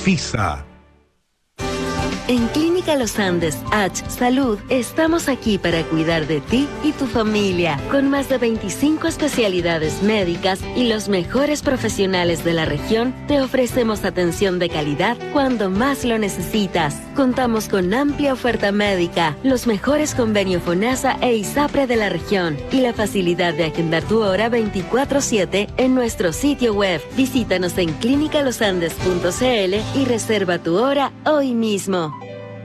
FISA. En Clínica Los Andes, H Salud, estamos aquí para cuidar de ti y tu familia, con más de 25 especialidades médicas y los mejores profesionales de la región. Te ofrecemos atención de calidad cuando más lo necesitas. Contamos con amplia oferta médica, los mejores convenios FONASA e ISAPRE de la región y la facilidad de agendar tu hora 24/7 en nuestro sitio web. Visítanos en clinicalosandes.cl y reserva tu hora hoy mismo.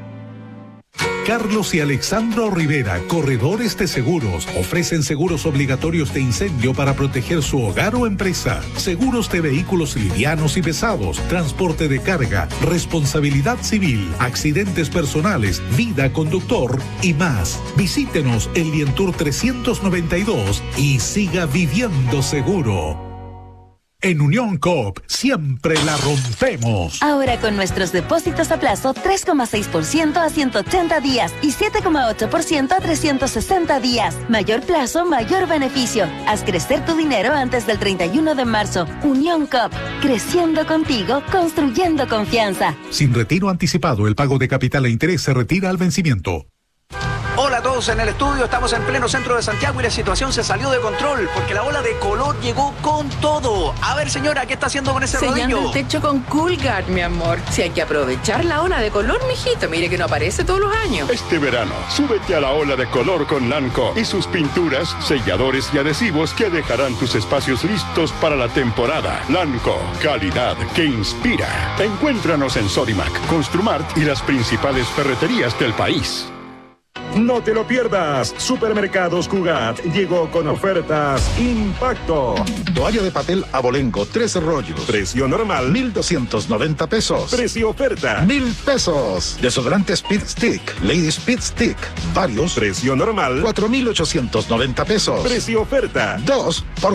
Carlos y Alexandro Rivera, corredores de seguros, ofrecen seguros obligatorios de incendio para proteger su hogar o empresa, seguros de vehículos livianos y pesados, transporte de carga, responsabilidad civil, accidentes personales, vida conductor y más. Visítenos en Lientour 392 y siga viviendo seguro. En Unión Coop siempre la rompemos. Ahora con nuestros depósitos a plazo 3,6% a 180 días y 7,8% a 360 días. Mayor plazo, mayor beneficio. Haz crecer tu dinero antes del 31 de marzo. Unión Coop, creciendo contigo, construyendo confianza. Sin retiro anticipado, el pago de capital e interés se retira al vencimiento. Hola a todos en el estudio, estamos en pleno centro de Santiago y la situación se salió de control porque la ola de color llegó con todo. A ver señora, ¿qué está haciendo con ese rodillo? Sellando el techo con Coolguard, mi amor. Si hay que aprovechar la ola de color, mijito, mire que no aparece todos los años. Este verano, súbete a la ola de color con Lanco y sus pinturas, selladores y adhesivos que dejarán tus espacios listos para la temporada. Lanco, calidad que inspira. Encuéntranos en Sodimac, Construmart y las principales ferreterías del país. No te lo pierdas. Supermercados Cugat llegó con ofertas Impacto. Toalla de papel Abolengo, 13 rollos. Precio normal, 1,290 pesos. Precio oferta, 1,000 pesos. Desodorante Speed Stick, Lady Speed Stick, varios. Precio normal, 4,890 pesos. Precio oferta, 2 por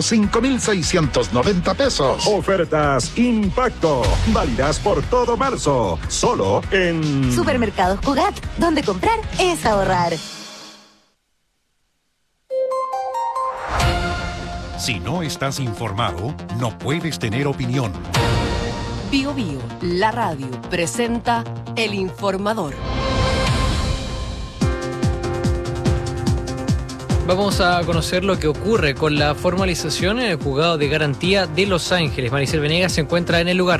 5,690 pesos. Ofertas Impacto, válidas por todo marzo. Solo en Supermercados Cugat, donde comprar es ahorrar. Si no estás informado, no puedes tener opinión. Bio Bio, la radio, presenta El Informador. Vamos a conocer lo que ocurre con la formalización en el juzgado de garantía de Los Ángeles. Maricel Venegas se encuentra en el lugar.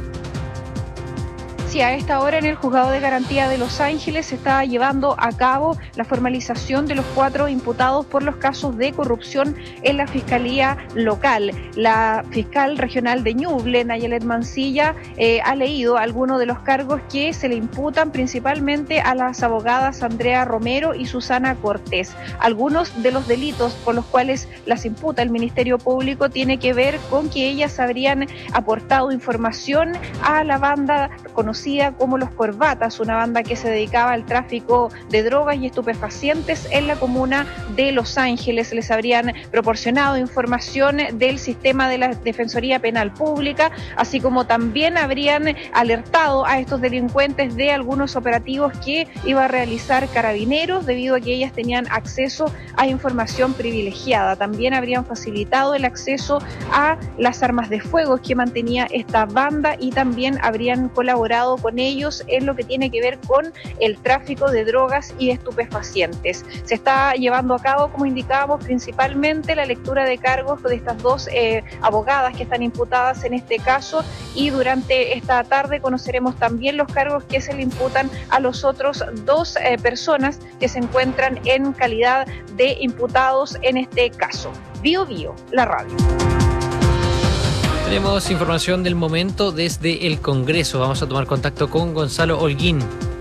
A esta hora en el Juzgado de Garantía de Los Ángeles se está llevando a cabo la formalización de los 4 imputados por los casos de corrupción en la Fiscalía Local. La fiscal regional de Ñuble, Nayelet Mancilla, ha leído algunos de los cargos que se le imputan principalmente a las abogadas Andrea Romero y Susana Cortés. Algunos de los delitos por los cuales las imputa el Ministerio Público tiene que ver con que ellas habrían aportado información a la banda conocida como Los Corbatas, una banda que se dedicaba al tráfico de drogas y estupefacientes en la comuna de Los Ángeles. Les habrían proporcionado información del sistema de la Defensoría Penal Pública, así como también habrían alertado a estos delincuentes de algunos operativos que iba a realizar Carabineros debido a que ellas tenían acceso a información privilegiada. También habrían facilitado el acceso a las armas de fuego que mantenía esta banda y también habrían colaborado con ellos en lo que tiene que ver con el tráfico de drogas y estupefacientes. Se está llevando a cabo, como indicábamos, principalmente la lectura de cargos de estas 2 abogadas que están imputadas en este caso, y durante esta tarde conoceremos también los cargos que se le imputan a los otros 2 personas que se encuentran en calidad de imputados en este caso. Bio Bio, la radio. Tenemos información del momento desde el Congreso. Vamos a tomar contacto con Gonzalo Holguín.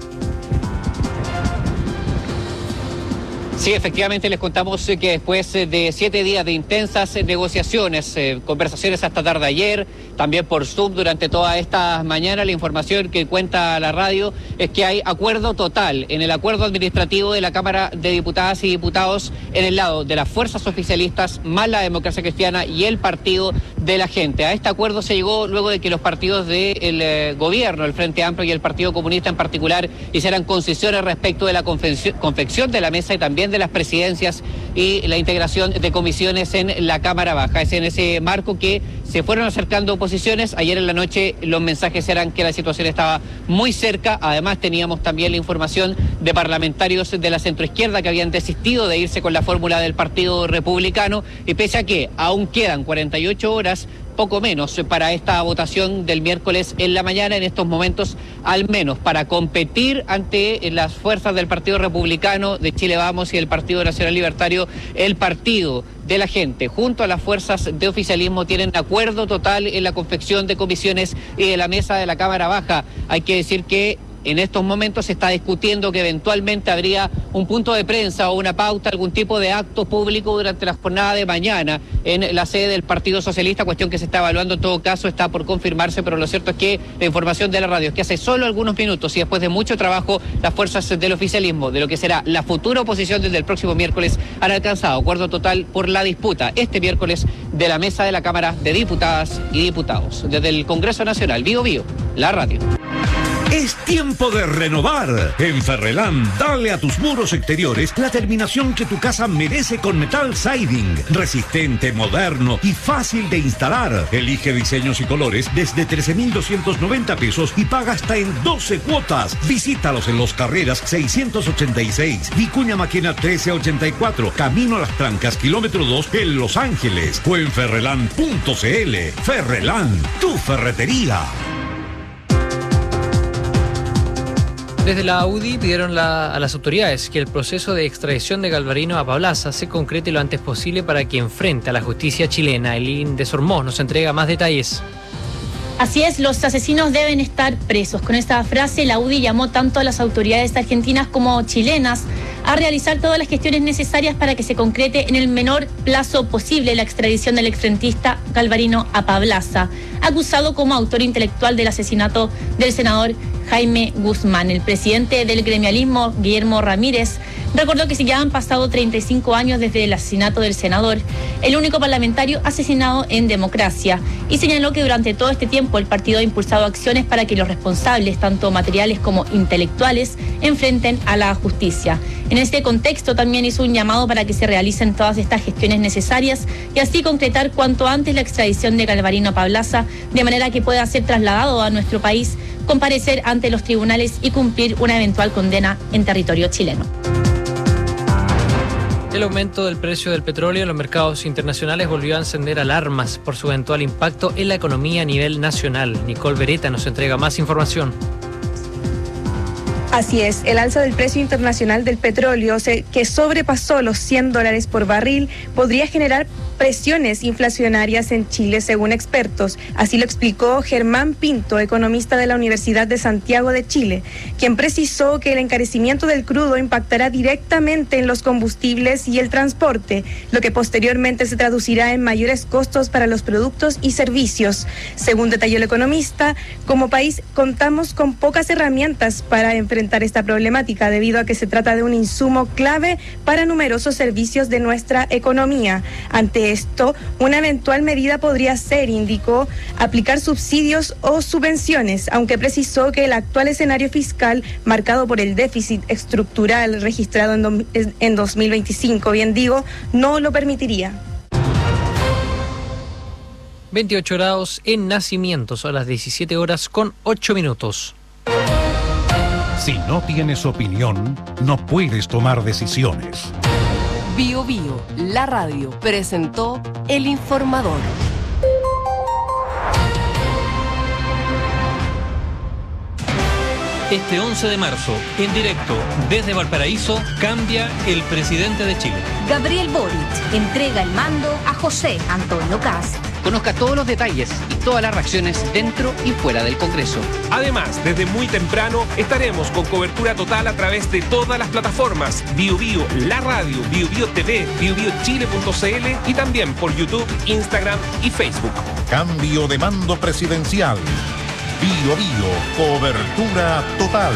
Sí, efectivamente les contamos que después de 7 días de intensas negociaciones, conversaciones hasta tarde ayer, también por Zoom durante toda esta mañana, la información que cuenta la radio es que hay acuerdo total en el acuerdo administrativo de la Cámara de Diputadas y Diputados en el lado de las fuerzas oficialistas, más la Democracia Cristiana y el Partido de la Gente. A este acuerdo se llegó luego de que los partidos del gobierno, el Frente Amplio y el Partido Comunista en particular, hicieran concesiones respecto de la confección de la mesa y también también de las presidencias y la integración de comisiones en la Cámara Baja. Es en ese marco que se fueron acercando posiciones. Ayer en la noche los mensajes eran que la situación estaba muy cerca. Además teníamos también la información de parlamentarios de la centroizquierda que habían desistido de irse con la fórmula del Partido Republicano, y pese a que aún quedan 48 horas, poco menos, para esta votación del miércoles en la mañana, en estos momentos, al menos para competir ante las fuerzas del Partido Republicano, de Chile Vamos y el Partido Nacional Libertario, el Partido de la Gente, junto a las fuerzas de oficialismo, tienen acuerdo total en la confección de comisiones y de la mesa de la Cámara Baja. Hay que decir que en estos momentos se está discutiendo que eventualmente habría un punto de prensa o una pauta, algún tipo de acto público durante la jornada de mañana en la sede del Partido Socialista, cuestión que se está evaluando en todo caso, está por confirmarse, pero lo cierto es que la información de la radio es que hace solo algunos minutos y después de mucho trabajo, las fuerzas del oficialismo, de lo que será la futura oposición desde el próximo miércoles, han alcanzado acuerdo total por la disputa este miércoles de la mesa de la Cámara de Diputadas y Diputados. Desde el Congreso Nacional, Bío Bío, la radio. Es tiempo de renovar. En Ferrelán, dale a tus muros exteriores la terminación que tu casa merece con Metal Siding. Resistente, moderno y fácil de instalar. Elige diseños y colores desde 13,290 pesos y paga hasta en 12 cuotas. Visítalos en Los Carreras 686, Vicuña Maquena 1384, Camino a las Trancas, kilómetro 2 en Los Ángeles. O en ferrelán.cl. Ferrelán, tu ferretería. Desde la UDI pidieron a las autoridades que el proceso de extradición de Galvarino a Pablaza se concrete lo antes posible para que enfrente a la justicia chilena. Elín de Sormós nos entrega más detalles. Así es, los asesinos deben estar presos. Con esta frase, la UDI llamó tanto a las autoridades argentinas como chilenas a realizar todas las gestiones necesarias para que se concrete en el menor plazo posible la extradición del exfrentista Galvarino a Pablaza, acusado como autor intelectual del asesinato del senador Jaime Guzmán. El presidente del gremialismo, Guillermo Ramírez, recordó que si ya han pasado 35 años desde el asesinato del senador, el único parlamentario asesinado en democracia, y señaló que durante todo este tiempo el partido ha impulsado acciones para que los responsables, tanto materiales como intelectuales, enfrenten a la justicia. En este contexto también hizo un llamado para que se realicen todas estas gestiones necesarias y así concretar cuanto antes la extradición de Galvarino a Pablaza, de manera que pueda ser trasladado a nuestro país, comparecer ante los tribunales y cumplir una eventual condena en territorio chileno. El aumento del precio del petróleo en los mercados internacionales volvió a encender alarmas por su eventual impacto en la economía a nivel nacional. Nicole Beretta nos entrega más información. Así es, el alza del precio internacional del petróleo, que sobrepasó los $100 por barril, podría generar presiones inflacionarias en Chile, según expertos. Así lo explicó Germán Pinto, economista de la Universidad de Santiago de Chile, quien precisó que el encarecimiento del crudo impactará directamente en los combustibles y el transporte, lo que posteriormente se traducirá en mayores costos para los productos y servicios. Según detalló el economista, como país contamos con pocas herramientas para enfrentar esta problemática, debido a que se trata de un insumo clave para numerosos servicios de nuestra economía. Ante esto, una eventual medida podría ser, indicó, aplicar subsidios o subvenciones, aunque precisó que el actual escenario fiscal, marcado por el déficit estructural registrado en 2025, no lo permitiría. 28 grados en Nacimientos, a las 17 horas con 8 minutos. Si no tienes opinión, no puedes tomar decisiones. Bío Bío, la radio, presentó El Informador. Este 11 de marzo, en directo desde Valparaíso, cambia el presidente de Chile. Gabriel Boric entrega el mando a José Antonio Kast. Conozca todos los detalles y todas las reacciones dentro y fuera del Congreso. Además, desde muy temprano estaremos con cobertura total a través de todas las plataformas: Bío Bío, la radio, Bío Bío TV, biobiochile.cl y también por YouTube, Instagram y Facebook. Cambio de mando presidencial. Bío Bío, cobertura total.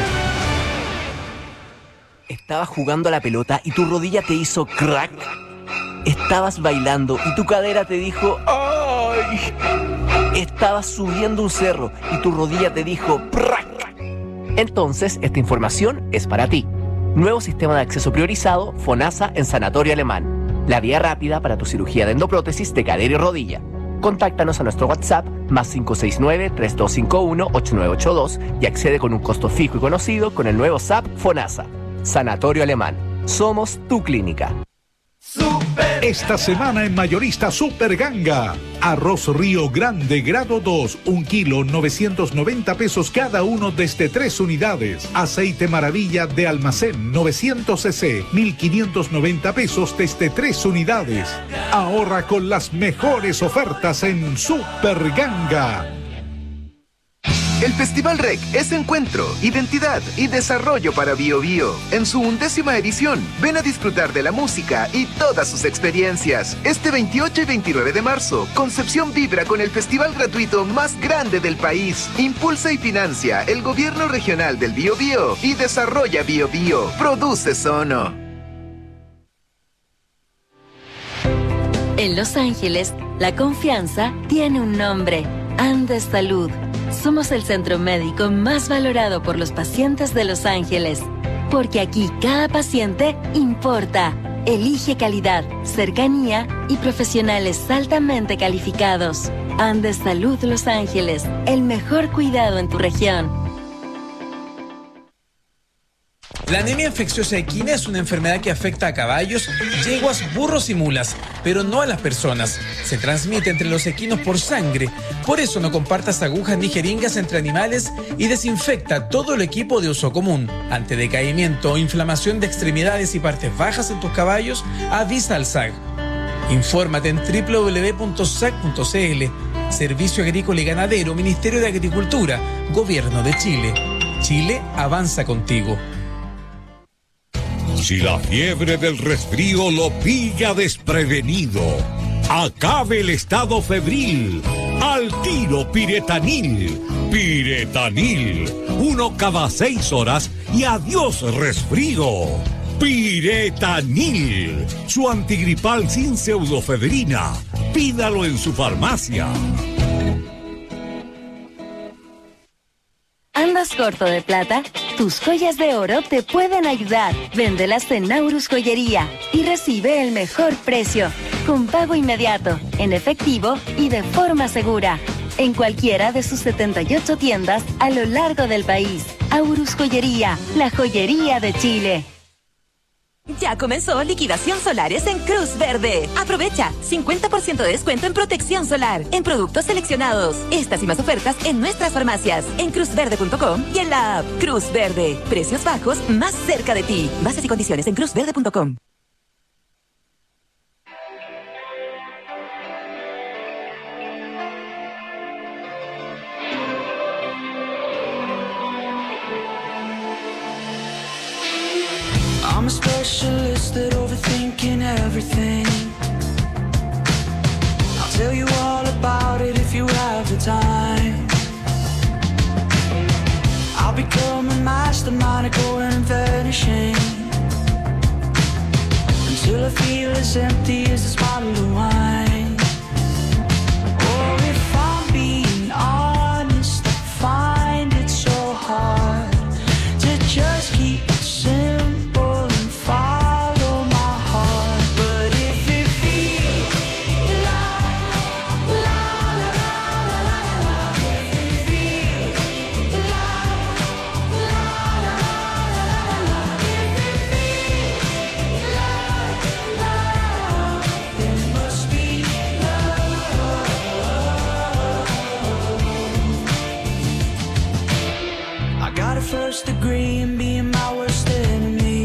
Estabas jugando a la pelota y tu rodilla te hizo crack. Estabas bailando y tu cadera te dijo ¡ay! Estabas subiendo un cerro y tu rodilla te dijo ¡prac! Entonces, esta información es para ti. Nuevo sistema de acceso priorizado FONASA en Sanatorio Alemán. La vía rápida para tu cirugía de endoprótesis de cadera y rodilla. Contáctanos a nuestro WhatsApp +569 3251 8982 y accede con un costo fijo y conocido con el nuevo SAP FONASA. Sanatorio Alemán. Somos tu clínica. Esta semana en Mayorista Super Ganga. Arroz Río Grande grado 2, 1 kilo, 990 pesos cada uno desde 3 unidades. Aceite Maravilla de almacén 900 cc, 1.590 pesos desde 3 unidades. Ahorra con las mejores ofertas en Super Ganga. El Festival REC es encuentro, identidad y desarrollo para BioBio. En su 11ª edición, ven a disfrutar de la música y todas sus experiencias. Este 28 y 29 de marzo, Concepción vibra con el festival gratuito más grande del país. Impulsa y financia el gobierno regional del BioBio y desarrolla BioBio. Produce Sono. En Los Ángeles, la confianza tiene un nombre: Andes Salud. Somos el centro médico más valorado por los pacientes de Los Ángeles, porque aquí cada paciente importa. Elige calidad, cercanía y profesionales altamente calificados. Andes Salud Los Ángeles, el mejor cuidado en tu región. La anemia infecciosa equina es una enfermedad que afecta a caballos, yeguas, burros y mulas, pero no a las personas. Se transmite entre los equinos por sangre. Por eso no compartas agujas ni jeringas entre animales y desinfecta todo el equipo de uso común. Ante decaimiento o inflamación de extremidades y partes bajas en tus caballos, avisa al SAG. Infórmate en www.sag.cl. Servicio Agrícola y Ganadero, Ministerio de Agricultura, Gobierno de Chile. Chile avanza contigo. Si la fiebre del resfrío lo pilla desprevenido, acabe el estado febril. Al tiro Piretanil. Piretanil. 1 cada 6 horas y adiós resfrío. Piretanil. Su antigripal sin pseudofebrina. Pídalo en su farmacia. ¿Andas corto de plata? Tus joyas de oro te pueden ayudar. Véndelas en Naurus Joyería y recibe el mejor precio, con pago inmediato, en efectivo y de forma segura. En cualquiera de sus 78 tiendas a lo largo del país. Aurus Joyería, la joyería de Chile. Ya comenzó liquidación solares en Cruz Verde. Aprovecha 50% de descuento en protección solar en productos seleccionados. Estas y más ofertas en nuestras farmacias, en cruzverde.com y en la app Cruz Verde. Precios bajos más cerca de ti. Bases y condiciones en cruzverde.com. I'm a specialist at overthinking everything. I'll tell you all about it if you have the time. I'll become a mastermind, going and vanishing, until I feel as empty as this bottle of wine. Oh, if I'm being honest, I find it so hard to just keep it simple. Follow my heart, but if it feels like la la la la la, if it feels like la la la la, if it feels like love, it must be love. I got a first degree in being my worst enemy.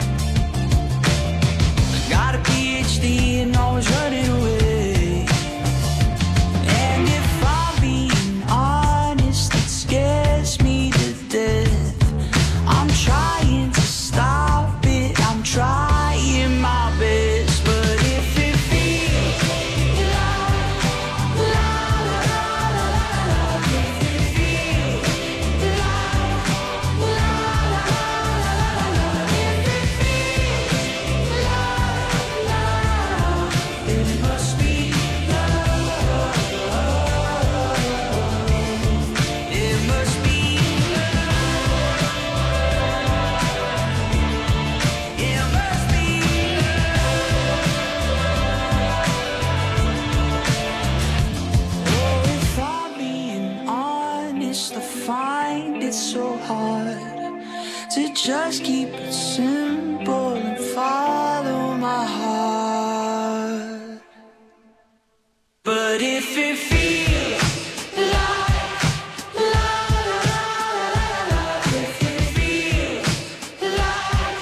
Got a PhD and always running away. And if I'm being honest, it scares me to death. I'm trying to stop it, I'm trying my best. But if it feels like la la la la la, if it feels like la la la la, it's so hard to just keep it simple and follow my heart. But if it feels like love, if it feels like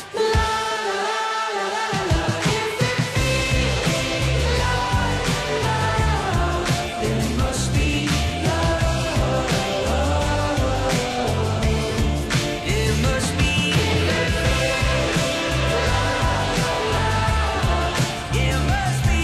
love, if it feels like love, then it must be love. It must be love. It must be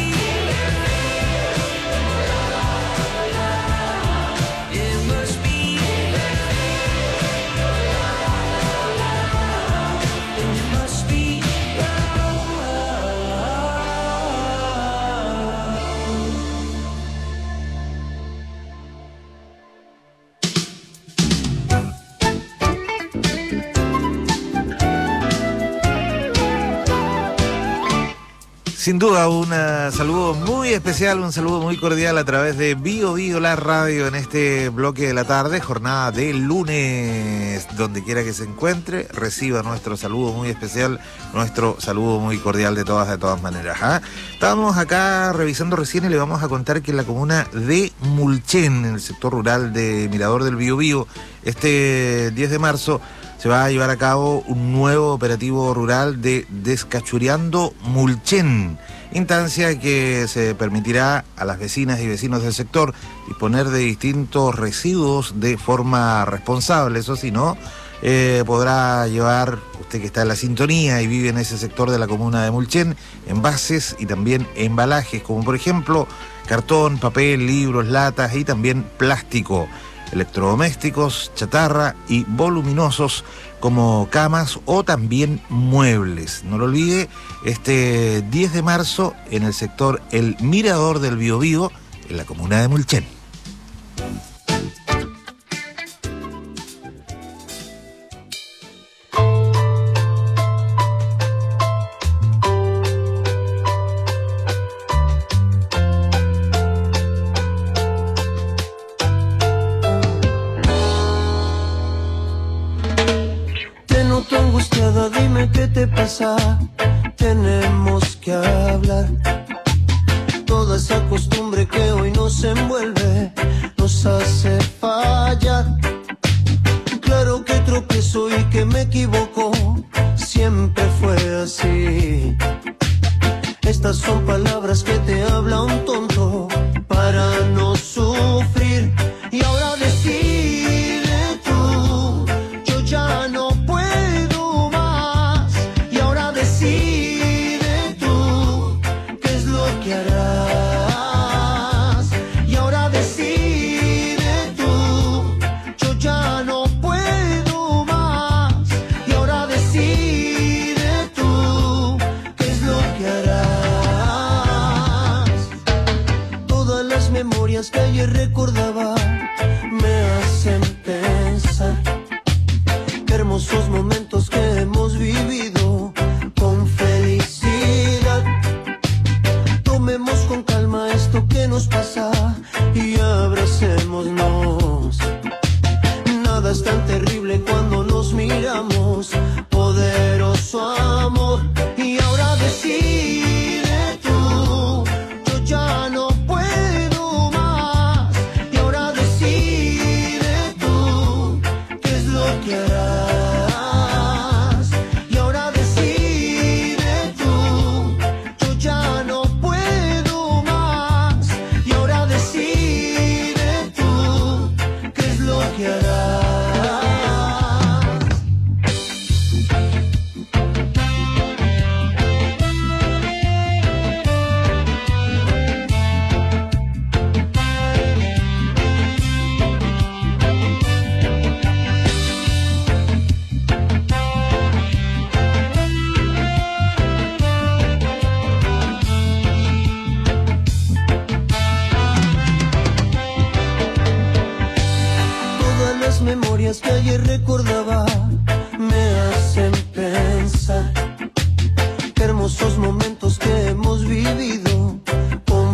Sin duda, un saludo muy especial, un saludo muy cordial a través de Bio Bio, la radio, en este bloque de la tarde, jornada de lunes. Donde quiera que se encuentre, reciba nuestro saludo muy especial, nuestro saludo muy cordial de todas maneras. Estábamos acá revisando recién y le vamos a contar que en la comuna de Mulchen, en el sector rural de Mirador del Biobío, este 10 de marzo, se va a llevar a cabo un nuevo operativo rural de Descachureando Mulchen, instancia que se permitirá a las vecinas y vecinos del sector disponer de distintos residuos de forma responsable. Eso sí, ¿no? Podrá llevar, usted que está en la sintonía y vive en ese sector de la comuna de Mulchen, envases y también embalajes, como por ejemplo cartón, papel, libros, latas y también plástico, electrodomésticos, chatarra y voluminosos como camas o también muebles. No lo olvide, este 10 de marzo en el sector El Mirador del Biobío, en la comuna de Mulchen. Dime qué te pasa, tenemos que hablar. Toda esa costumbre que hoy nos envuelve nos hace fallar. Claro que tropiezo y que me equivoco, siempre fue así. Estas son palabras que te habla un tonto para no sufrir. Y ahora decide tú, yo ya no puedo. Que ayer recordaba me hacen pensar qué hermosos momentos que hemos vivido con felicidad. Tomemos con calma esto que nos pasa y abracémonos. Nada es tan terrible cuando nos miramos, poderoso amor. Y ahora decide tú, yo ya no puedo. Y ahora decide tú, yo ya no puedo más. Y ahora decide tú, qué es lo que harás. Memorias que ayer recordaba me hacen pensar qué hermosos momentos que hemos vivido con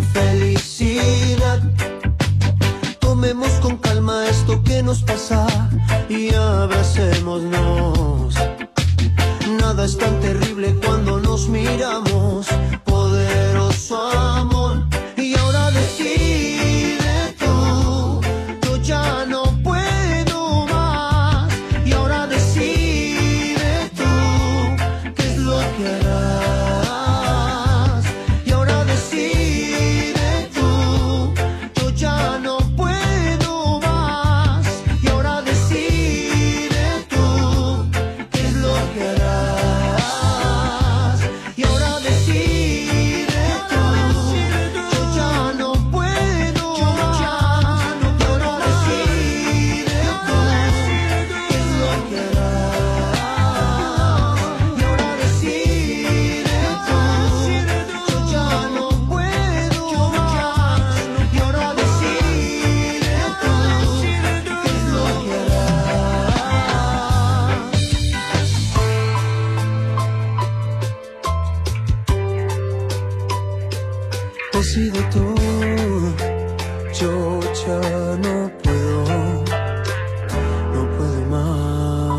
felicidad. Tomemos con calma esto que nos pasa y abracémonos. Nada es tan terrible cuando nos miramos. Poderoso amor. Y ahora decide tú, yo ya no puedo más. Y ahora decide tú, qué es lo que harás. Y ahora decide tú, yo ya no puedo más. Y ahora decide tú, qué es lo que harás. Y ahora decide tú, yo ya no puedo más. Y ahora decide tú, qué es lo que harás. Y ahora decide tú, yo ya no puedo más. Y ahora decide tú, qué es lo que harás. Decide tú, yo ya no puedo más.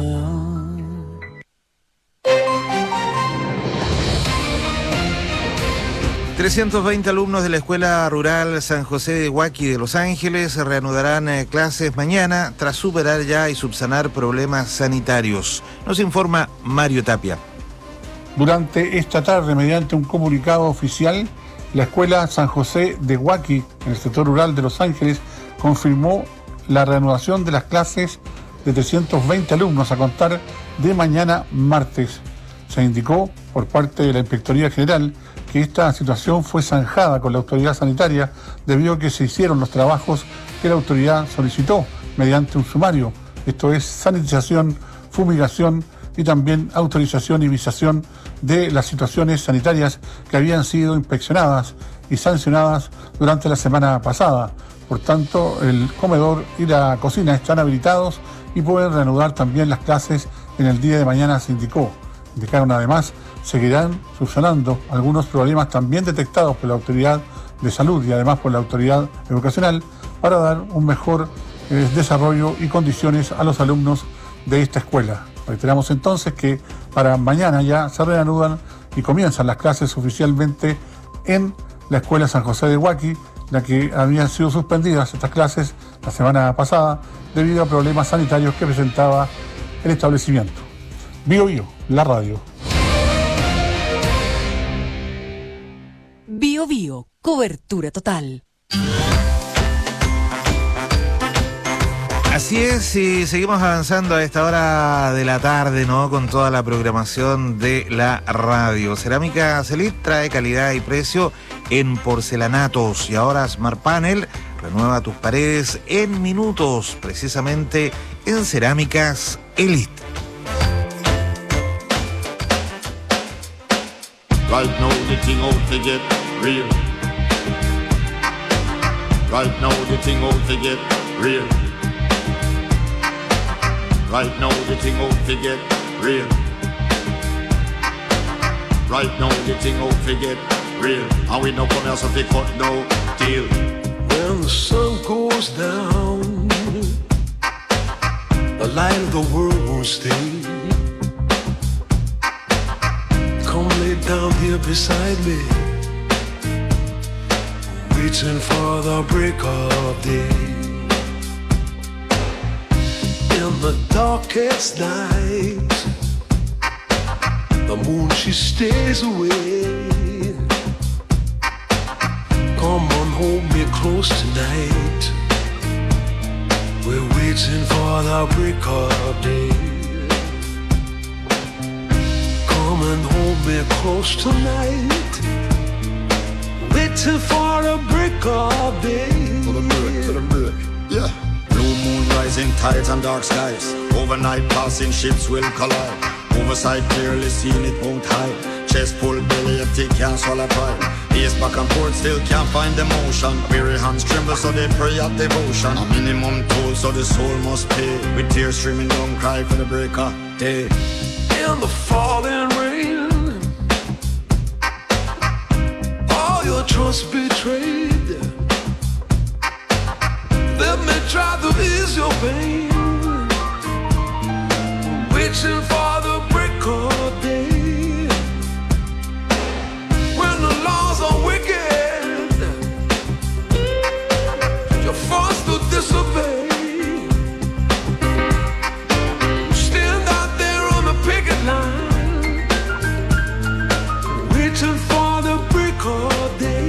320 alumnos de la Escuela Rural San José de Huaki de Los Ángeles reanudarán clases mañana tras superar ya y subsanar problemas sanitarios. Nos informa Mario Tapia. Durante esta tarde, mediante un comunicado oficial, la Escuela San José de Huaki, en el sector rural de Los Ángeles, confirmó la reanudación de las clases de 320 alumnos a contar de mañana martes. Se indicó por parte de la Inspectoría General que esta situación fue zanjada con la autoridad sanitaria debido a que se hicieron los trabajos que la autoridad solicitó mediante un sumario. Esto es sanitización, fumigación y también autorización y visación de las situaciones sanitarias que habían sido inspeccionadas y sancionadas durante la semana pasada. Por tanto, el comedor y la cocina están habilitados y pueden reanudar también las clases en el día de mañana, se indicó. Indicaron además, seguirán subsanando algunos problemas también detectados por la autoridad de salud y además por la autoridad educacional para dar un mejor desarrollo y condiciones a los alumnos de esta escuela. Reiteramos entonces que para mañana ya se reanudan y comienzan las clases oficialmente en la Escuela San José de Huaki, la que habían sido suspendidas estas clases la semana pasada debido a problemas sanitarios que presentaba el establecimiento. Bio Bio, la radio. Bio Bio, cobertura total. Así es, y seguimos avanzando a esta hora de la tarde, ¿no? Con toda la programación de la radio. Cerámica Celit trae calidad y precio en porcelanatos. Y ahora Smart Panel renueva tus paredes en minutos, precisamente en Cerámicas Elite. Right now the thing out to get real. Right now the thing out to get real. Right now the thing out to get real. Right now the thing out to get real. And we no come here so they cut no deal. When the sun goes down, the light of the world won't stay. Come lay down here beside me, waiting for the break of day. In the darkest night, the moon she stays away. Come on, hold me close tonight. We're waiting for the break of day. Come and hold me close tonight. Waiting for the break of day. To the break, yeah. Blue moon rising, tides and dark skies. Overnight passing ships will collide. Oversight clearly seen, it won't hide. Chest full, belly empty, can't swallow pride. Ears back and forth, still can't find emotion. Weary hands tremble, so they pray at devotion. A minimum toll, so the soul must pay. With tears streaming down, cry for the break of day. In the falling rain, all your trust betrayed. Let me try to ease your pain. Wishing for the break of day, when the laws are wicked, you're forced to disobey. You stand out there on the picket line, waiting for the break of day.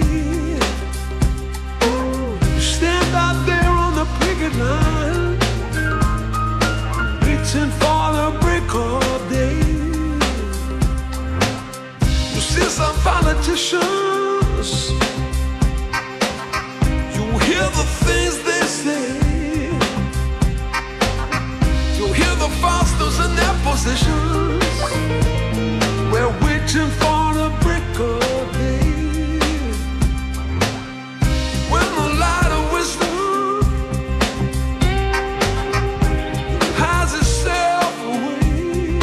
You stand out there on the picket line, waiting for the break of day. You see some politicians, you hear the things they say, you hear the fosters in their positions. We're waiting for the break of day, when the light of wisdom hides itself away.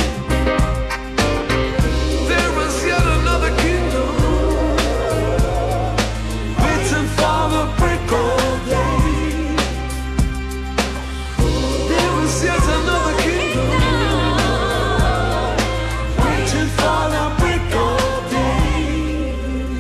There is yet another kingdom waiting for the break of day. There is yet another kingdom waiting for the break of day.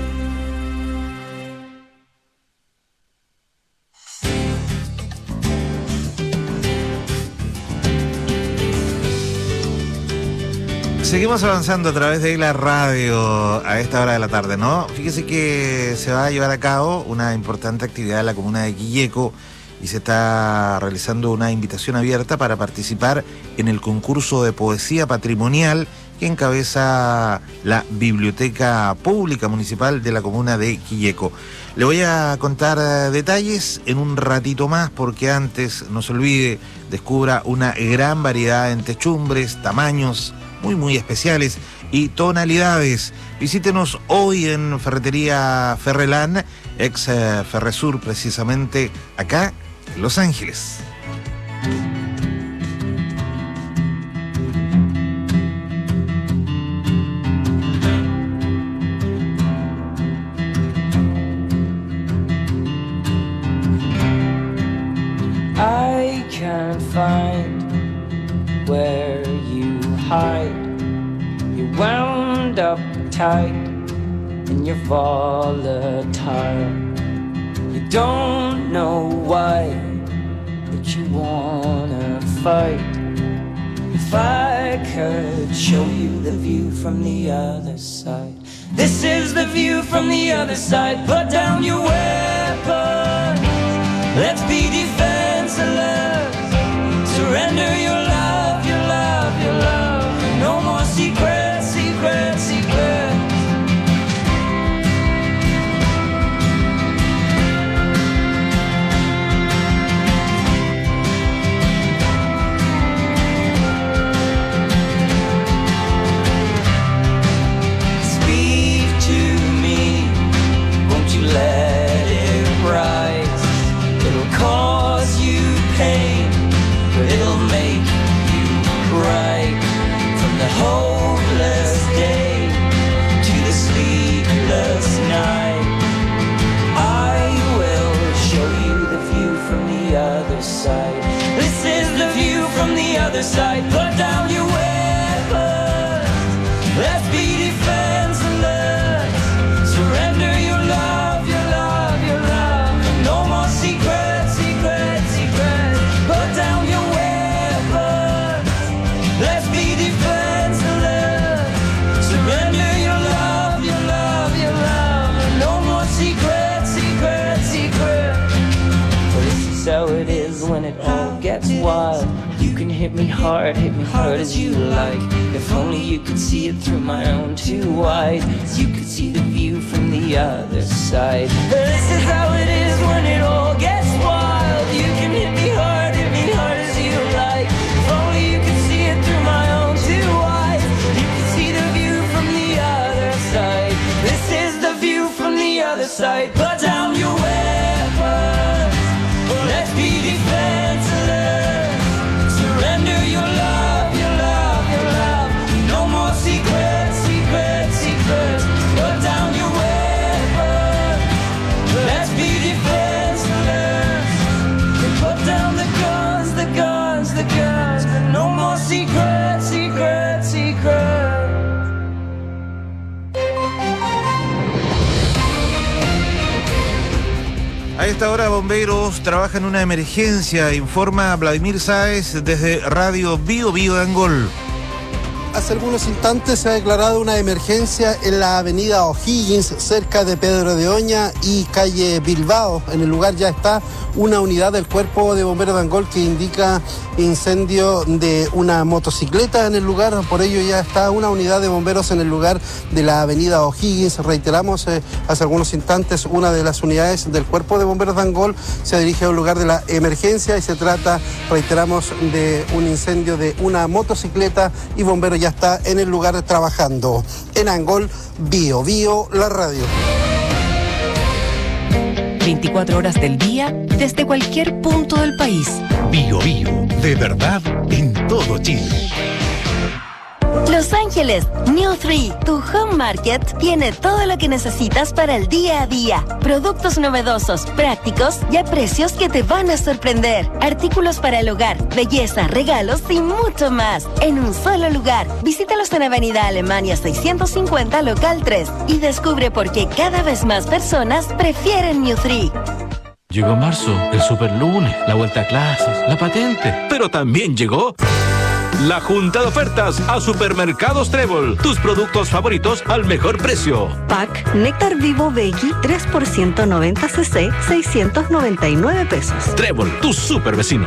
Seguimos avanzando a través de la radio a esta hora de la tarde, ¿no? Fíjese que se va a llevar a cabo una importante actividad en la comuna de Quilleco y se está realizando una invitación abierta para participar en el concurso de poesía patrimonial que encabeza la Biblioteca Pública Municipal de la comuna de Quilleco. Le voy a contar detalles en un ratito más, porque antes, no se olvide, descubra una gran variedad en techumbres, tamaños muy especiales y tonalidades. Visítenos hoy en Ferretería Ferrelán, ex Ferresur, precisamente acá en Los Ángeles. I can't find where you hide. You're wound up tight and you're volatile. You don't know why, but you wanna fight. If I could show you the view from the other side. This is the view from the other side. Put down your weapons. Let's be defenseless. Surrender your love, your love, your love. No more secrets, secrets, secrets. Speak to me, won't you let it rise? It'll cause you pain, but it'll make you bright. From the hopeless day to the sleepless night, I will show you the view from the other side. This is the view from the other side. Put down your weapons. Let's be defenseless. Surrender your love, your love, your love. No more secrets, secrets, secrets. Put down your weapons. Let's be defenseless. Surrender your love, your love, your love. No more secrets, secrets, secrets. Well, this is how it is when it all gets wild. You can hit me hard as you like. If only you could see it through my own two eyes. You could see the view from the other side. This is how it is when it all gets wild. You can hit me hard as you like. If only you could see it through my own two eyes. You can see the view from the other side. This is the view from the other side. Put down your weapons. Let's be defenseless. Surrender your love, your love, your love. No more secrets, secrets, secrets. Put down your weapons. Let's be defenseless. Put down the guns, the guns, the guns. No more secrets, secrets. A esta hora, bomberos trabajan en una emergencia, informa Vladimir Sáez desde Radio Bio Bio de Angol. Hace algunos instantes se ha declarado una emergencia en la avenida O'Higgins, cerca de Pedro de Oña y calle Bilbao. En el lugar ya está una unidad del Cuerpo de Bomberos de Angol que indica incendio de una motocicleta en el lugar. Por ello ya está una unidad de bomberos en el lugar de la avenida O'Higgins. Reiteramos, hace algunos instantes una de las unidades del Cuerpo de Bomberos de Angol se dirige al lugar de la emergencia y se trata, reiteramos, de un incendio de una motocicleta y bomberos ya está en el lugar trabajando. En Angol, Bio Bio, la radio. 24 horas del día, desde cualquier punto del país. Bio Bio, de verdad en todo Chile. Los Ángeles, New 3, tu home market, tiene todo lo que necesitas para el día a día. Productos novedosos, prácticos y a precios que te van a sorprender. Artículos para el hogar, belleza, regalos y mucho más. En un solo lugar. Visítalos en Avenida Alemania 650, local 3. Y descubre por qué cada vez más personas prefieren New 3. Llegó marzo, el superlunes, la vuelta a clases, la patente. Pero también llegó la junta de ofertas a Supermercados Trébol. Tus productos favoritos al mejor precio. Pack Néctar Vivo Veggie 3% 90 cc, 699 pesos. Trébol, tu super vecino.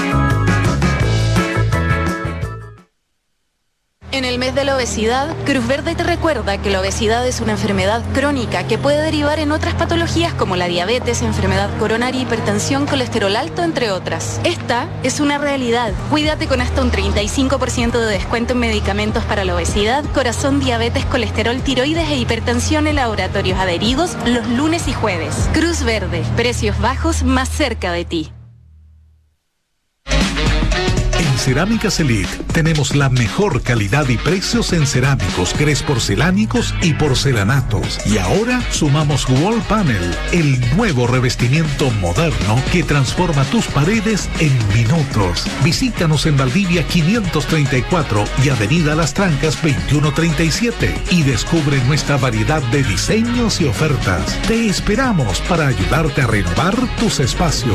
En el mes de la obesidad, Cruz Verde te recuerda que la obesidad es una enfermedad crónica que puede derivar en otras patologías como la diabetes, enfermedad coronaria, hipertensión, colesterol alto, entre otras. Esta es una realidad. Cuídate con hasta un 35% de descuento en medicamentos para la obesidad, corazón, diabetes, colesterol, tiroides e hipertensión en laboratorios adheridos los lunes y jueves. Cruz Verde, precios bajos más cerca de ti. En Cerámicas Elite tenemos la mejor calidad y precios en cerámicos, grés porcelánicos y porcelanatos. Y ahora sumamos Wall Panel, el nuevo revestimiento moderno que transforma tus paredes en minutos. Visítanos en Valdivia 534 y Avenida Las Trancas 2137 y descubre nuestra variedad de diseños y ofertas. Te esperamos para ayudarte a renovar tus espacios.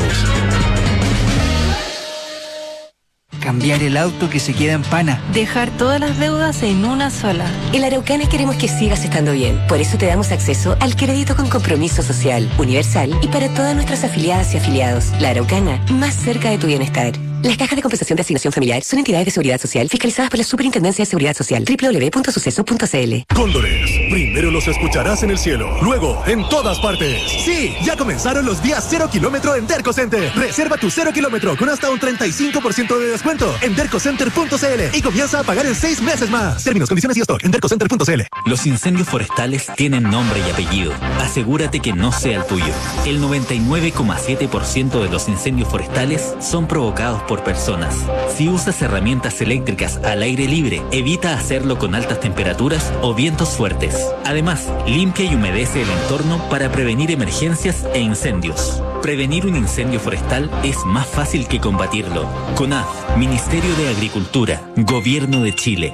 Cambiar el auto que se queda en pana. Dejar todas las deudas en una sola. En La Araucana queremos que sigas estando bien. Por eso te damos acceso al crédito con compromiso social, universal y para todas nuestras afiliadas y afiliados. La Araucana, más cerca de tu bienestar. Las cajas de compensación de asignación familiar son entidades de seguridad social fiscalizadas por la Superintendencia de Seguridad Social. www.suceso.cl. Cóndores, primero los escucharás en el cielo, luego en todas partes. Sí, ya comenzaron los días 0 kilómetro en Derco Center. Reserva tu 0 kilómetro con hasta un 35% de descuento en dercocenter.cl y comienza a pagar en 6 meses más. Términos, condiciones y stock en dercocenter.cl. Los incendios forestales tienen nombre y apellido. Asegúrate que no sea el tuyo. El 99,7% de los incendios forestales son provocados por personas. Si usas herramientas eléctricas al aire libre, evita hacerlo con altas temperaturas o vientos fuertes. Además, limpia y humedece el entorno para prevenir emergencias e incendios. Prevenir un incendio forestal es más fácil que combatirlo. CONAF, Ministerio de Agricultura, Gobierno de Chile.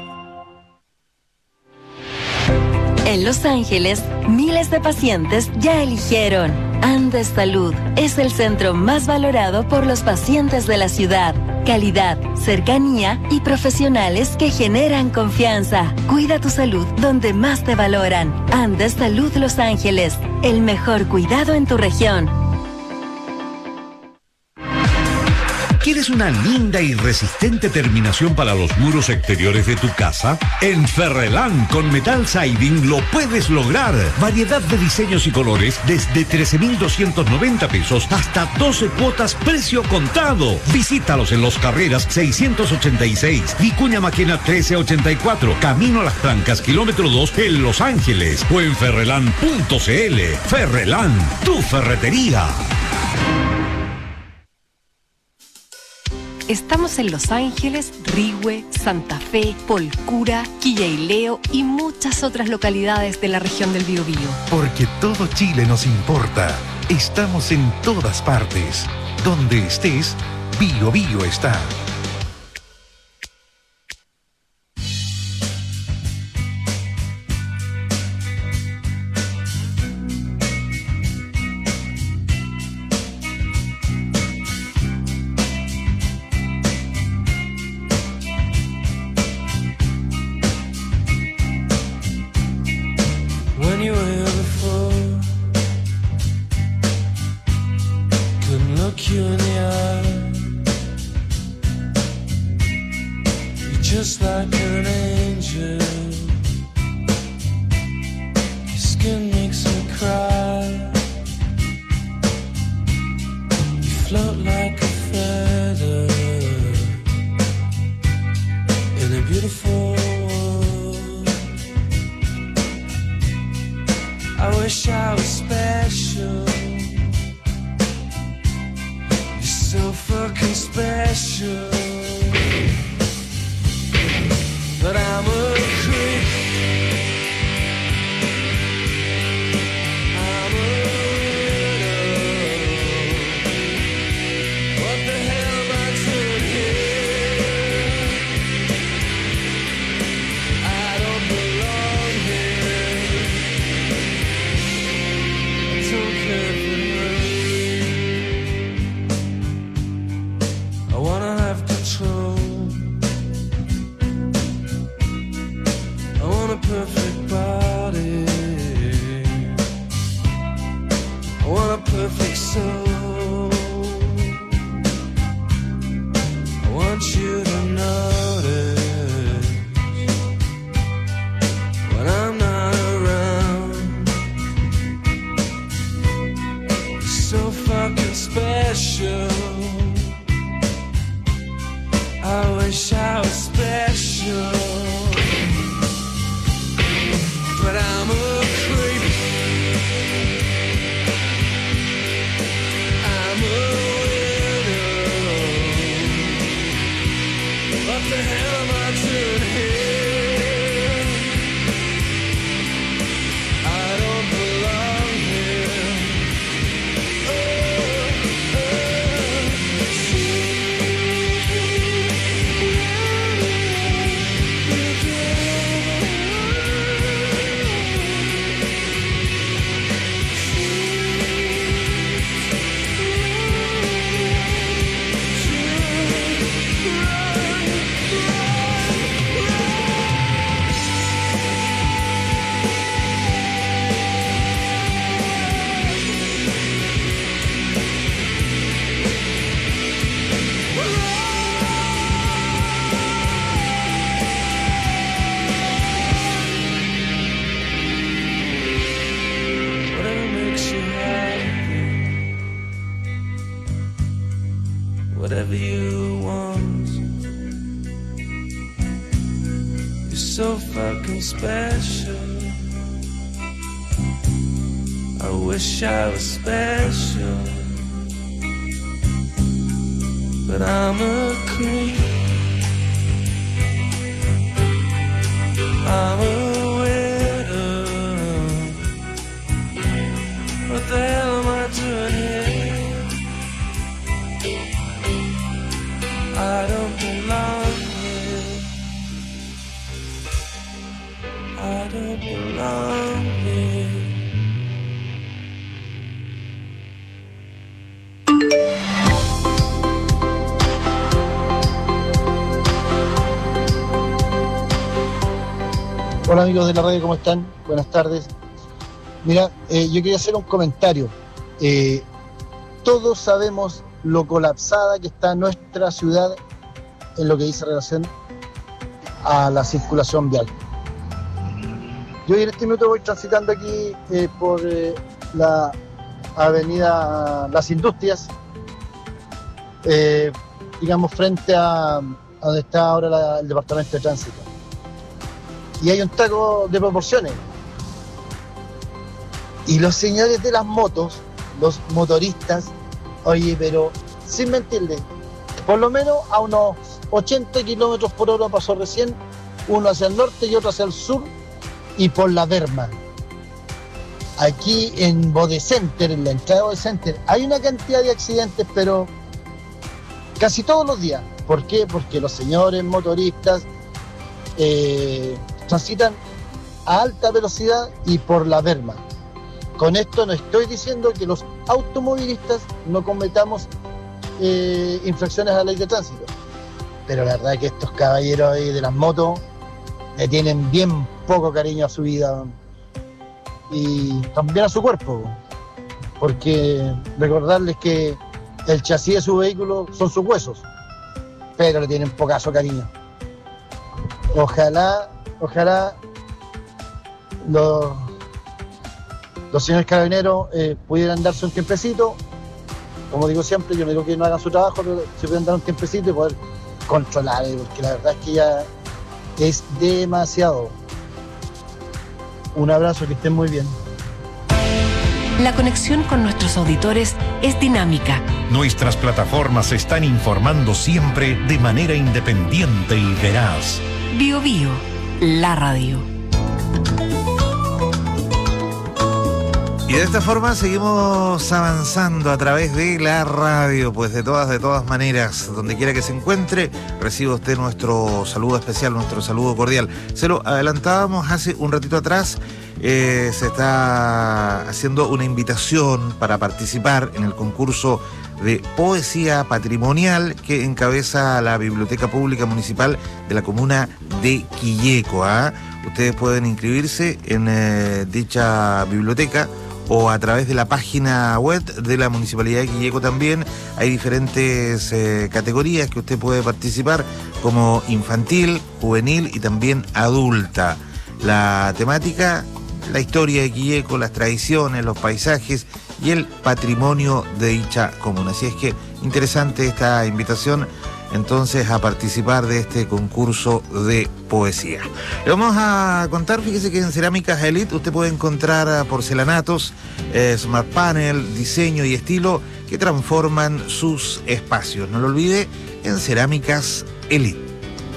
En Los Ángeles, miles de pacientes ya eligieron Andes Salud. Es el centro más valorado por los pacientes de la ciudad. Calidad, cercanía y profesionales que generan confianza. Cuida tu salud donde más te valoran. Andes Salud Los Ángeles. El mejor cuidado en tu región. ¿Quieres una linda y resistente terminación para los muros exteriores de tu casa? En Ferrelán con Metal Siding lo puedes lograr. Variedad de diseños y colores desde 13,290 pesos hasta 12 cuotas precio contado. Visítalos en Los Carreras 686, Vicuña Maquena 1384, Camino a Las Trancas, kilómetro 2 en Los Ángeles o en ferrelán.cl. Ferrelán, tu ferretería. Estamos en Los Ángeles, Rigüe, Santa Fe, Polcura, Quilleileo y muchas otras localidades de la región del Biobío. Porque todo Chile nos importa. Estamos en todas partes. Donde estés, Bio Bio está. just like an angel. Your skin makes me cry. You float like a feather in a beautiful world. I wish I was special. You're so fucking special. But I'm a creep. I'm a widow. What the hell am I doing here? I don't belong here. I don't care for you. I wanna have control. I want a perfect body. I want a perfect soul. I want you to notice when I'm not around. You're so fucking special. I wish I was special. But I'm a creep. I'm a widow. What the hell am I doing here? I don't belong here. Whatever makes you happy, whatever you want. You're so fucking special. I wish I was special, but I'm a creep. I'm a widow. What the hell am I doing here? I don't belong here. I don't belong here. Hola amigos de la radio, ¿cómo están? Buenas tardes. Mira, yo quería hacer un comentario. Todos sabemos lo colapsada que está nuestra ciudad en lo que dice relación a la circulación vial. Yo en este minuto voy transitando aquí por la avenida Las Industrias, digamos frente a donde está ahora el departamento de tránsito. Y hay un taco de proporciones. Y los señores de las motos, los motoristas, oye, pero sin mentirle, por lo menos a unos 80 kilómetros por hora pasó recién, uno hacia el norte y otro hacia el sur, y por la Berma. Aquí en Bodecenter, en la entrada de Bodecenter, hay una cantidad de accidentes, pero casi todos los días. ¿Por qué? Porque los señores motoristas transitan a alta velocidad y por la Berma. Con esto no estoy diciendo que los automovilistas no cometamos infracciones a la ley de tránsito, pero la verdad es que estos caballeros ahí de las motos le tienen bien poco cariño a su vida y también a su cuerpo, porque recordarles que el chasis de su vehículo son sus huesos, pero le tienen pocaso cariño. Ojalá los señores carabineros pudieran darse un tiempecito. Como digo siempre, yo no digo que no hagan su trabajo, pero se pueden dar un tiempecito y poder controlar, porque la verdad es que ya es demasiado. Un abrazo, que estén muy bien. La conexión con nuestros auditores es dinámica. Nuestras plataformas se están informando siempre de manera independiente y veraz. Bio Bio, la radio. Y de esta forma seguimos avanzando a través de la radio, pues de todas maneras, donde quiera que se encuentre, reciba usted nuestro saludo especial, nuestro saludo cordial. Se lo adelantábamos hace un ratito atrás, se está haciendo una invitación para participar en el concurso de poesía patrimonial que encabeza la Biblioteca Pública Municipal de la comuna de Quilleco. Ustedes pueden inscribirse en dicha biblioteca o a través de la página web de la Municipalidad de Quilleco también. Hay diferentes categorías que usted puede participar, como infantil, juvenil y también adulta. La temática, la historia de Quilleco, las tradiciones, los paisajes y el patrimonio de dicha comuna. Así es que interesante esta invitación entonces a participar de este concurso de poesía. Le vamos a contar, fíjese que en Cerámicas Elite usted puede encontrar porcelanatos, smart panel, diseño y estilo que transforman sus espacios. No lo olvide, en Cerámicas Elite.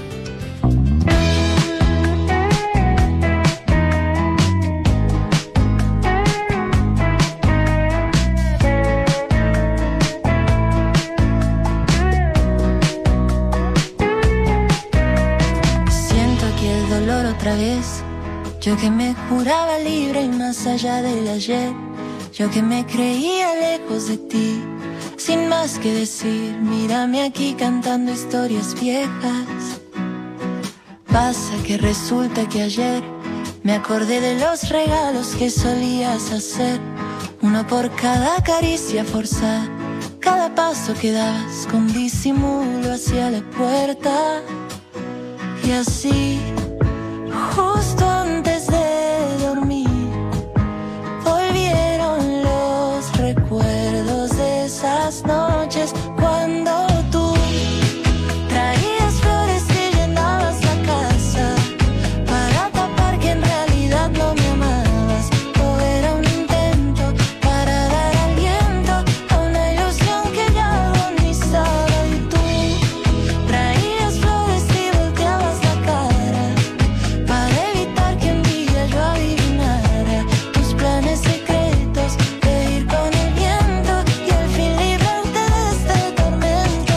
Yo que me juraba libre y más allá del ayer, yo que me creía lejos de ti, sin más que decir, mírame aquí cantando historias viejas. Pasa que resulta que ayer me acordé de los regalos que solías hacer, uno por cada caricia forzada, cada paso que dabas con disimulo hacia la puerta. Y así, justo antes de dormir, volvieron los recuerdos de esas noches cuando tú traías flores y llenabas la casa para tapar que en realidad no me amabas. Todo era un intento para dar aliento a una ilusión que ya agonizaba. Y tú traías flores y volteabas la cara para evitar que un día yo adivinara tus planes secretos de ir con el viento y al fin librarte de este tormento.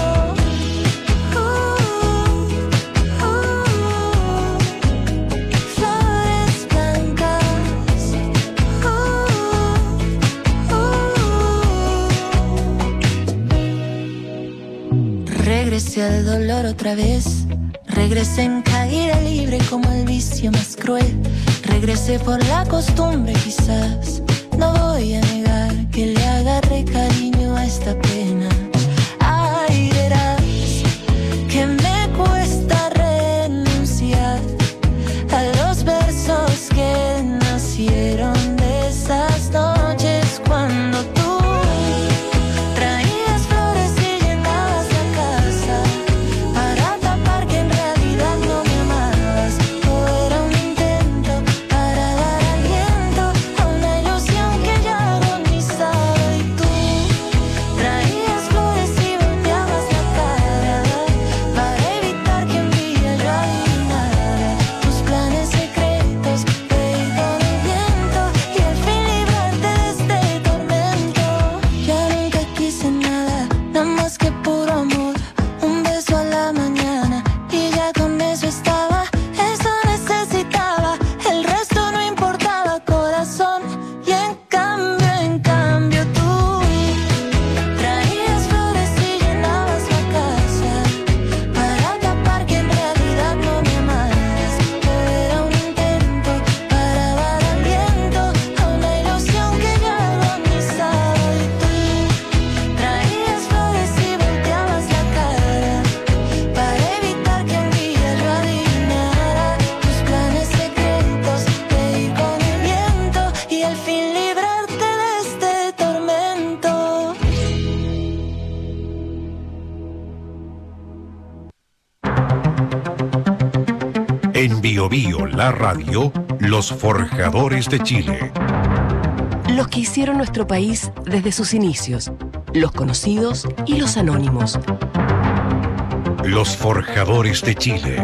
Flores blancas. Regresé al dolor otra vez. Regresé en caída libre como el vicio más cruel. Regresé por la costumbre quizás. No voy a negar que le agarré cariño a esta pena. Ay, verás que me cuesta renunciar a los versos que nacieron de esas noches cuando tú traías flores y llenabas la casa para tapar que en realidad no me amabas. Todo era un intento para dar aliento a una ilusión que ya agonizaba. Y tú traías En Bio Bio, la radio, los forjadores de Chile. Los que hicieron nuestro país desde sus inicios, los conocidos y los anónimos. Los forjadores de Chile.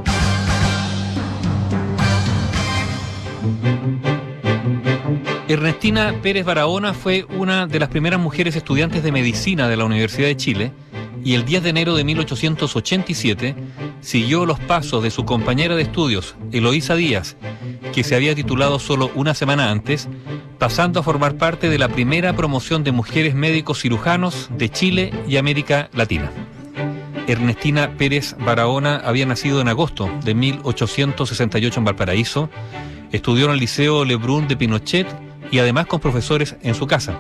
Ernestina Pérez Barahona fue una de las primeras mujeres estudiantes de medicina de la Universidad de Chile y el 10 de enero de 1887 siguió los pasos de su compañera de estudios, Eloísa Díaz, que se había titulado solo una semana antes, pasando a formar parte de la primera promoción de mujeres médicos cirujanos de Chile y América Latina. Ernestina Pérez Barahona había nacido en agosto de 1868 en Valparaíso, estudió en el Liceo Lebrun de Pinochet y además con profesores en su casa.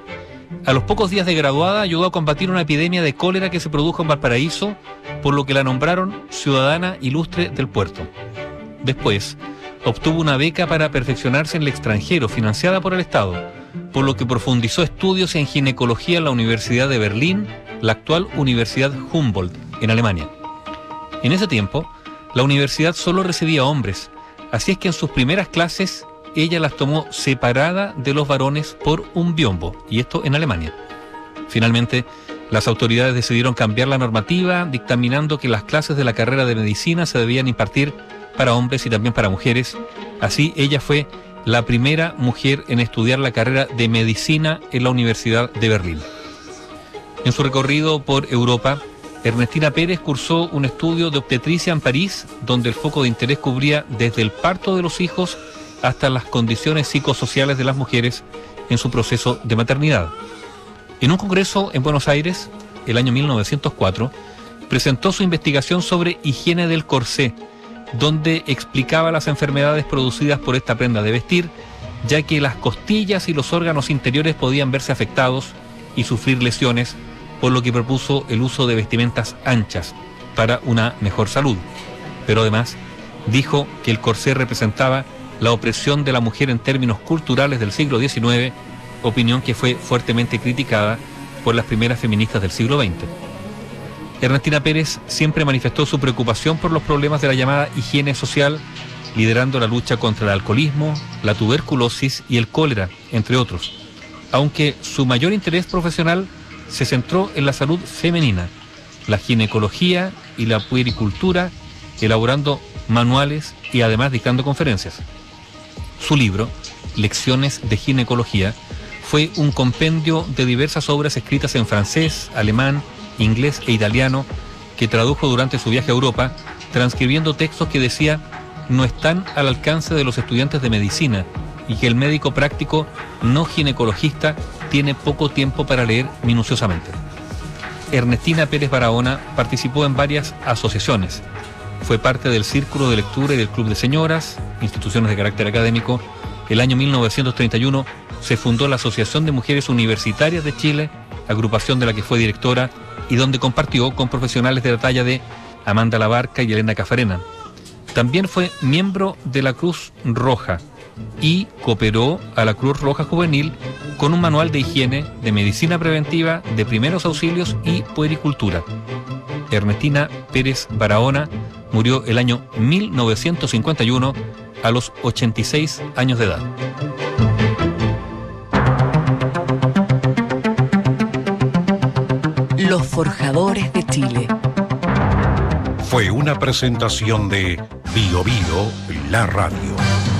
A los pocos días de graduada ayudó a combatir una epidemia de cólera que se produjo en Valparaíso, por lo que la nombraron ciudadana ilustre del puerto. Después, obtuvo una beca para perfeccionarse en el extranjero, financiada por el Estado, por lo que profundizó estudios en ginecología en la Universidad de Berlín, la actual Universidad Humboldt, en Alemania. En ese tiempo, la universidad solo recibía hombres, así es que en sus primeras clases ella las tomó separada de los varones por un biombo, y esto en Alemania. Finalmente, las autoridades decidieron cambiar la normativa, dictaminando que las clases de la carrera de medicina se debían impartir para hombres y también para mujeres. Así, ella fue la primera mujer en estudiar la carrera de medicina en la Universidad de Berlín. En su recorrido por Europa, Ernestina Pérez cursó un estudio de obstetricia en París, donde el foco de interés cubría desde el parto de los hijos hasta las condiciones psicosociales de las mujeres en su proceso de maternidad. En un congreso en Buenos Aires, el año 1904, presentó su investigación sobre higiene del corsé, donde explicaba las enfermedades producidas por esta prenda de vestir, ya que las costillas y los órganos interiores podían verse afectados y sufrir lesiones, por lo que propuso el uso de vestimentas anchas para una mejor salud. Pero además dijo que el corsé representaba la opresión de la mujer en términos culturales del siglo XIX, opinión que fue fuertemente criticada por las primeras feministas del siglo XX. Ernestina Pérez siempre manifestó su preocupación por los problemas de la llamada higiene social, liderando la lucha contra el alcoholismo, la tuberculosis y el cólera, entre otros, aunque su mayor interés profesional se centró en la salud femenina, la ginecología y la puericultura, elaborando manuales y además dictando conferencias. Su libro, Lecciones de Ginecología, fue un compendio de diversas obras escritas en francés, alemán, inglés e italiano, que tradujo durante su viaje a Europa, transcribiendo textos que decía no están al alcance de los estudiantes de medicina y que el médico práctico no ginecologista tiene poco tiempo para leer minuciosamente. Ernestina Pérez Barahona participó en varias asociaciones. Fue parte del Círculo de Lectura y del Club de Señoras, instituciones de carácter académico. El año 1931 se fundó la Asociación de Mujeres Universitarias de Chile, agrupación de la que fue directora y donde compartió con profesionales de la talla de Amanda Labarca y Elena Cafarena. También fue miembro de la Cruz Roja y cooperó a la Cruz Roja Juvenil con un manual de higiene, de medicina preventiva, de primeros auxilios y puericultura. Ernestina Pérez Barahona murió el año 1951 a los 86 años de edad. Los forjadores de Chile. Fue una presentación de Bio Bio, la radio.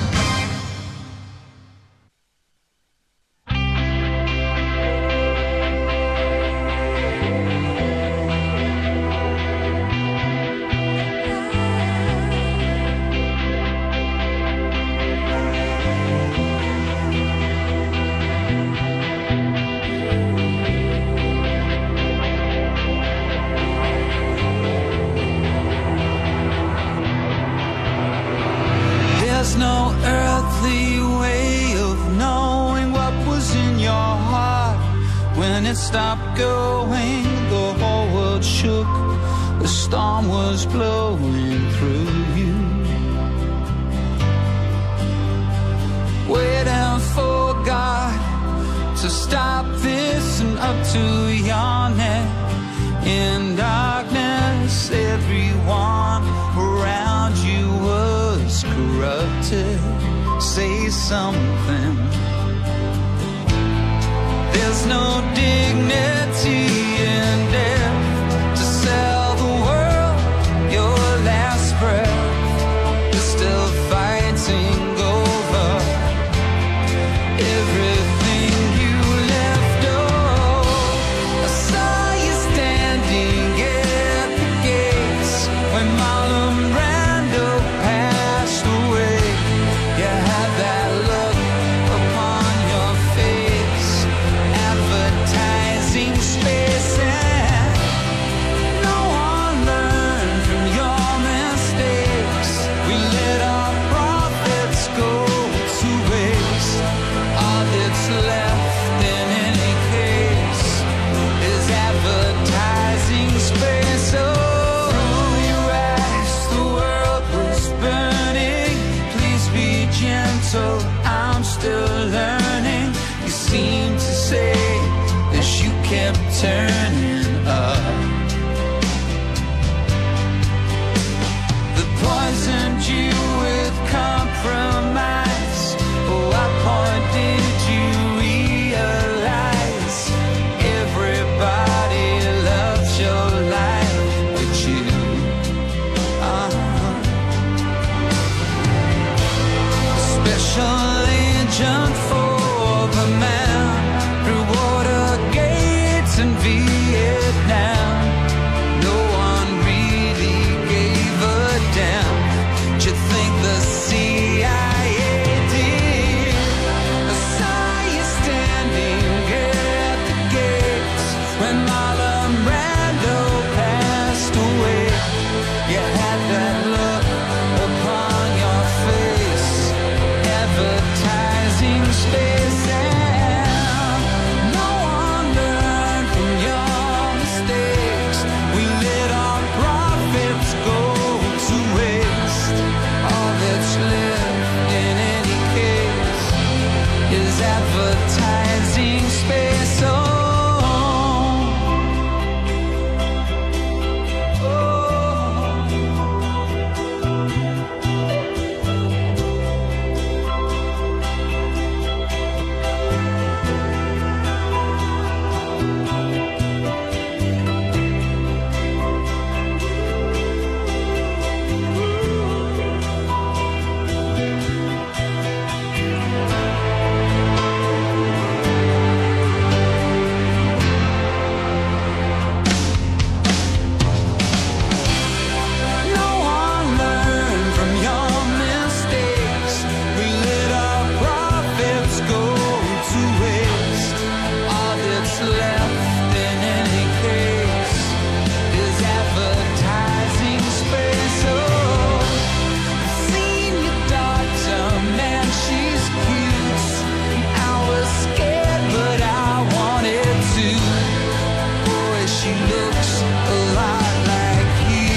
There's no earthly way of knowing what was in your heart. When it stopped going, the whole world shook. The storm was blowing through you. Waiting for God to stop this and up to your neck. In darkness, everyone around you was to say something. There's no dignity in death to sell the world your last breath. You're still fighting over everything you left. Oh, I saw you standing at the gates when Marlon Brando passed away. You had that look upon your face, advertising space, and no one learned from your mistakes. We let our profits go to waste. All that's left in any case is advertising space. Oh, you asked, the world was burning. Please be gentle, I'm still learning. You seem to say as you kept turning up. They poisoned you with compromise. What point did you realize? Everybody loves your life but you. Special agent for the man through water gates in Vietnam. No one really gave a damn. Do you think the CIA did? I saw you standing at the gates when Marlon Brando passed away. You had that look upon your face, advertising space, and no one learned from your mistakes. We let our profits go to waste. All that's left in any case is advertising space. No one learned from your mistakes. We let our profits go to waste. All that's left in any case is advertising space. Oh, I've seen your daughter, man, she's cute. I was scared, but I wanted to. Boy, she looks a lot like you.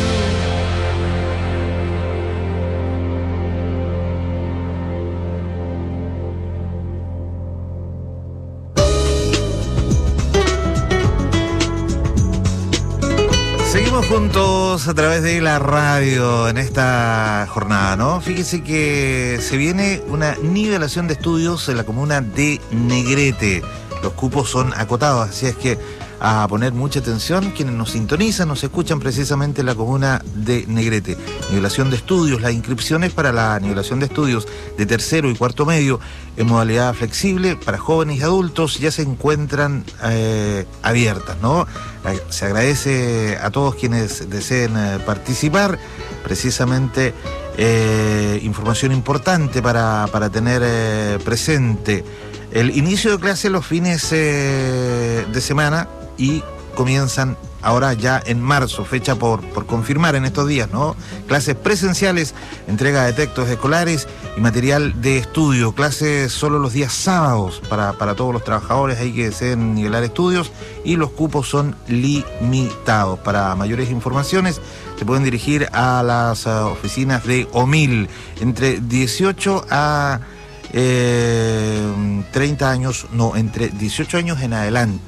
Seguimos juntos a través de la radio en esta jornada, ¿no? Fíjese que se viene una nivelación de estudios en la comuna de Negrete. Los cupos son acotados, así es que a poner mucha atención quienes nos sintonizan, nos escuchan precisamente en la comuna de Negrete. Nivelación de estudios, las inscripciones para la nivelación de estudios de tercero y cuarto medio en modalidad flexible para jóvenes y adultos ya se encuentran abiertas, ¿no? Se agradece a todos quienes deseen participar, precisamente información importante para tener presente. El inicio de clase los fines de semana y comienzan ahora ya en marzo, fecha por confirmar en estos días, ¿no? Clases presenciales, entrega de textos escolares y material de estudio. Clases solo los días sábados para todos los trabajadores ahí que deseen nivelar estudios y los cupos son limitados. Para mayores informaciones se pueden dirigir a las oficinas de OMIL entre 18 a 30 años, no, entre 18 años en adelante.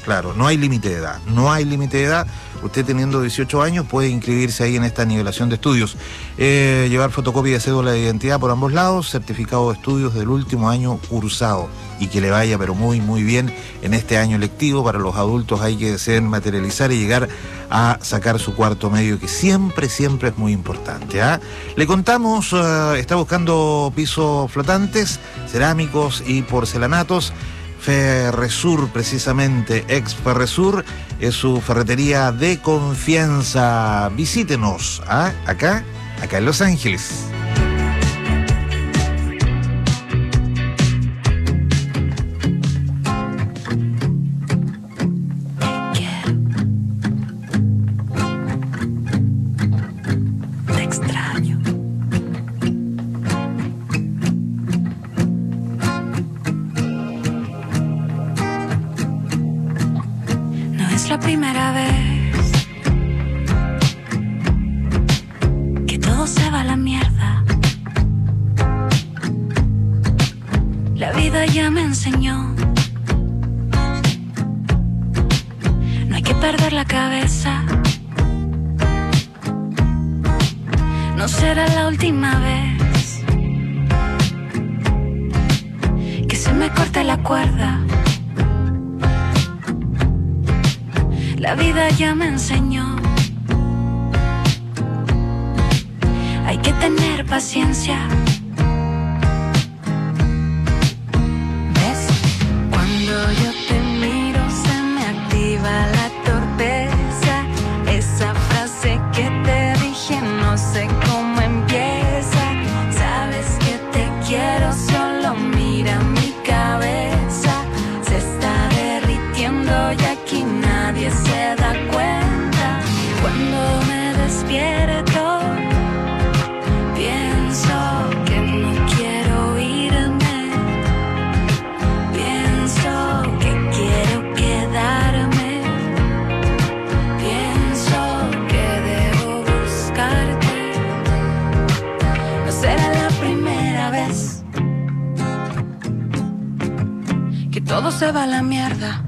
Claro, no hay límite de edad. No hay límite de edad. Usted teniendo 18 años puede inscribirse ahí en esta nivelación de estudios. Llevar fotocopia de cédula de identidad por ambos lados, certificado de estudios del último año cursado. Y que le vaya pero muy muy bien en este año lectivo. Para los adultos hay que deseen materializar y llegar a sacar su cuarto medio, que siempre es muy importante. Le contamos, está buscando pisos flotantes, cerámicos y porcelanatos. Ferresur, precisamente, ex Ferresur, es su ferretería de confianza. Visítenos, acá en Los Ángeles. Te extraño. Es la primera vez que todo se va a la mierda. La vida ya me enseñó. No hay que perder la cabeza. No será la última vez que se me corte la cuerda. La vida ya me enseñó. Hay que tener paciencia. ¿Ves? Cuando yo te miro se me activa la torpeza. Esa frase que te dije no sé cómo empieza. Sabes que te quiero, solo mira mi cabeza. Se está derritiendo y aquí nadie se da cuenta. Cuando me despierto, pienso que no quiero irme. Pienso que quiero quedarme. Pienso que debo buscarte. No será la primera vez que todo se va a la mierda.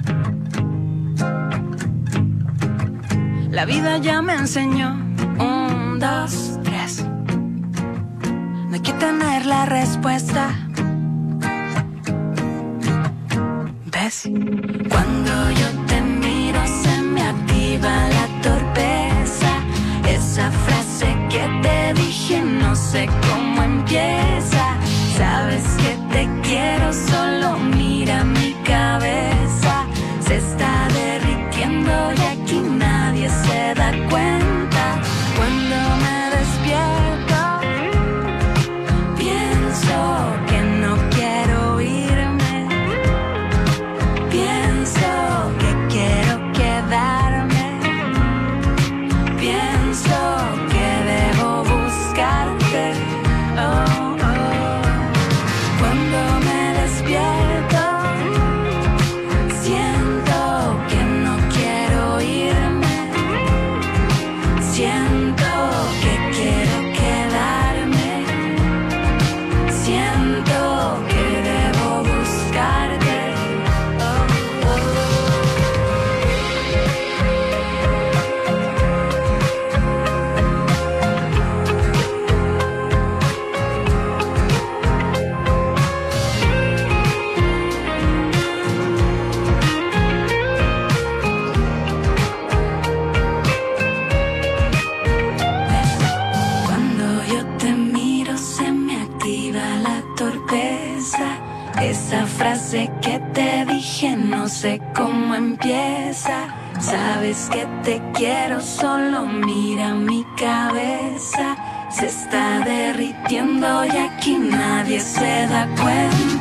La vida ya me enseñó. 1, 2, 3. No hay que tener la respuesta. ¿Ves? Cuando yo te miro se me activa la torpeza. Esa frase que te dije no sé cómo empieza. Sabes que te quiero, solo mira mi cabeza. Se está derritiendo y aquí nadie se da cuenta. Cuando me despierto, pienso que no quiero irme. Pienso que quiero quedarme. Pienso que debo buscarte. Oh, oh. Cuando me despierto, siento que no quiero irme. Siento que quiero quedarme. Siento que debo buscarte. Oh, oh. Cuando yo te miro se me activa la torpeza. Esa frase que te dije no sé cómo empieza. Sabes que te quiero, solo mira mi cabeza. Se está derritiendo y aquí nadie se da cuenta.